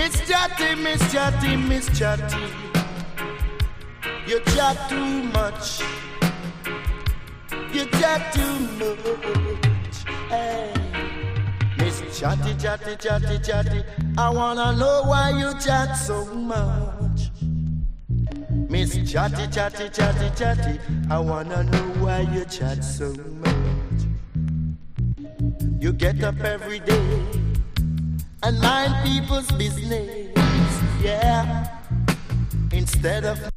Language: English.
Miss Chatty, you chat too much. You chat too much. Hey. Miss Chatty, I wanna know why you chat so much. Miss Chatty, I wanna know why you chat so much. You get up every day and mind people's business, yeah, instead of